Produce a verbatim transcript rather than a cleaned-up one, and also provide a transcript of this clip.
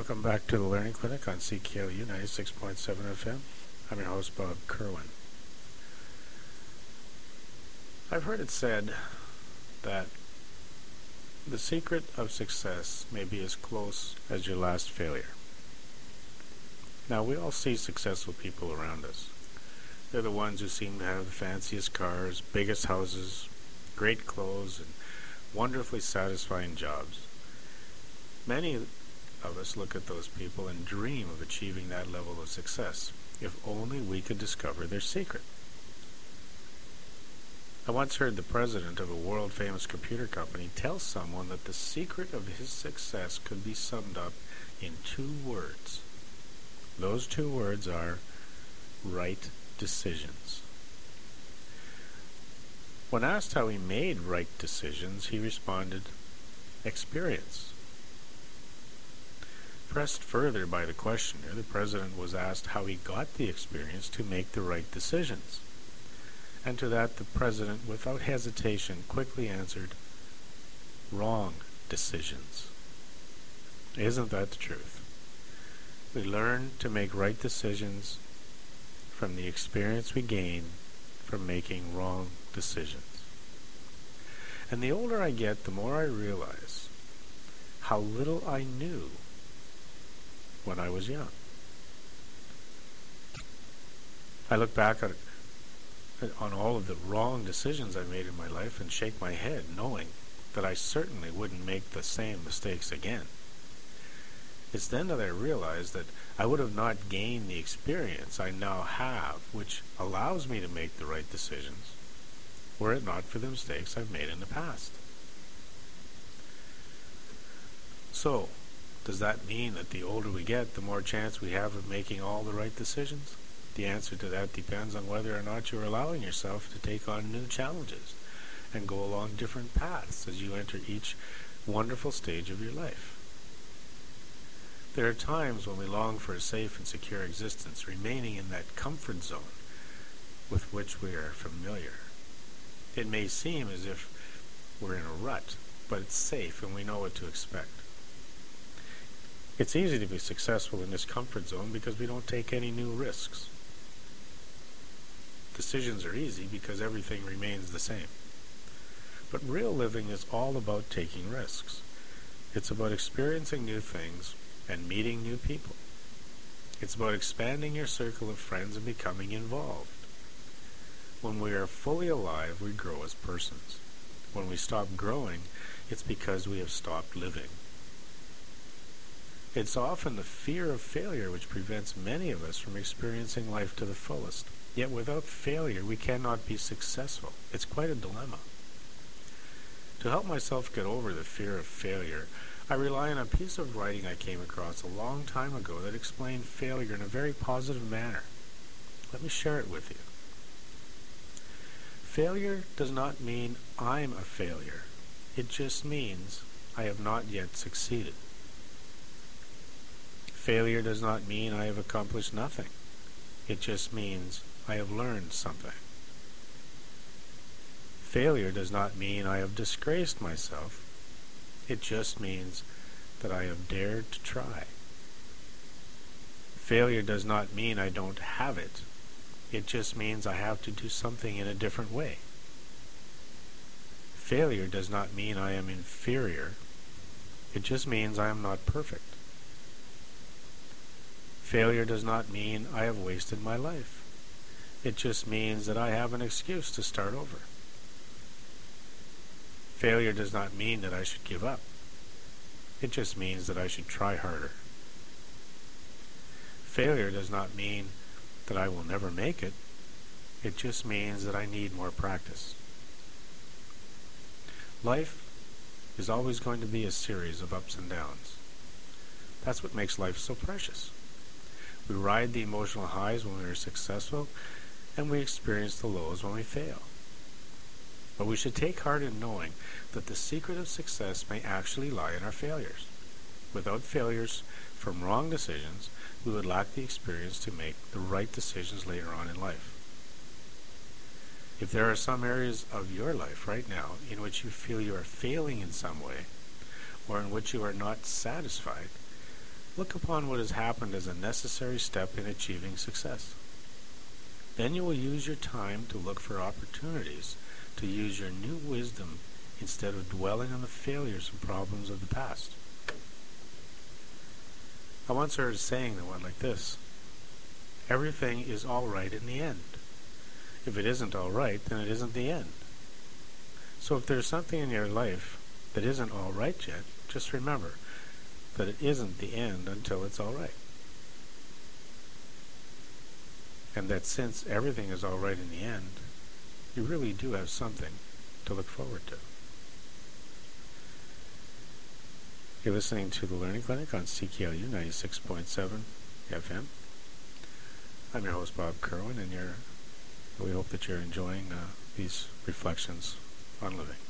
Welcome back to the Learning Clinic on C K L U ninety-six point seven F M. I'm your host, Bob Kerwin. I've heard it said that the secret of success may be as close as your last failure. Now, we all see successful people around us. They're the ones who seem to have the fanciest cars, biggest houses, great clothes, and wonderfully satisfying jobs. Many of us look at those people and dream of achieving that level of success, if only we could discover their secret. I once heard the president of a world-famous computer company tell someone that the secret of his success could be summed up in two words. Those two words are right decisions. When asked how he made right decisions, he responded, experience. Pressed further by the questioner, the president was asked how he got the experience to make the right decisions. And to that, the president, without hesitation, quickly answered, wrong decisions. Isn't that the truth? We learn to make right decisions from the experience we gain from making wrong decisions. And the older I get, the more I realize how little I knew when I was young. I look back at, on all of the wrong decisions I made in my life and shake my head, knowing that I certainly wouldn't make the same mistakes again. It's then that I realized that I would have not gained the experience I now have, which allows me to make the right decisions, were it not for the mistakes I've made in the past. So, does that mean that the older we get, the more chance we have of making all the right decisions? The answer to that depends on whether or not you're allowing yourself to take on new challenges and go along different paths as you enter each wonderful stage of your life. There are times when we long for a safe and secure existence, remaining in that comfort zone with which we are familiar. It may seem as if we're in a rut, but it's safe and we know what to expect. It's easy to be successful in this comfort zone because we don't take any new risks. Decisions are easy because everything remains the same. But real living is all about taking risks. It's about experiencing new things and meeting new people. It's about expanding your circle of friends and becoming involved. When we are fully alive, we grow as persons. When we stop growing, it's because we have stopped living. It's often the fear of failure which prevents many of us from experiencing life to the fullest. Yet without failure, we cannot be successful. It's quite a dilemma. To help myself get over the fear of failure, I rely on a piece of writing I came across a long time ago that explained failure in a very positive manner. Let me share it with you. Failure does not mean I'm a failure. It just means I have not yet succeeded. Failure does not mean I have accomplished nothing. It just means I have learned something. Failure does not mean I have disgraced myself. It just means that I have dared to try. Failure does not mean I don't have it. It just means I have to do something in a different way. Failure does not mean I am inferior. It just means I am not perfect. Failure does not mean I have wasted my life. It just means that I have an excuse to start over. Failure does not mean that I should give up. It just means that I should try harder. Failure does not mean that I will never make it. It just means that I need more practice. Life is always going to be a series of ups and downs. That's what makes life so precious. We ride the emotional highs when we are successful, and we experience the lows when we fail. But we should take heart in knowing that the secret of success may actually lie in our failures. Without failures from wrong decisions, we would lack the experience to make the right decisions later on in life. If there are some areas of your life right now in which you feel you are failing in some way, or in which you are not satisfied, Look upon what has happened as a necessary step in achieving success. Then you will use your time to look for opportunities to use your new wisdom instead of dwelling on the failures and problems of the past. I once heard a saying that went like this: everything is all right in the end. If it isn't all right, then it isn't the end. So if there's something in your life that isn't all right yet, just remember that it isn't the end until it's all right. And that since everything is all right in the end, you really do have something to look forward to. You're listening to the Learning Clinic on C K L U ninety-six point seven F M. I'm your host, Bob Kerwin, and you're, we hope that you're enjoying uh, these reflections on living.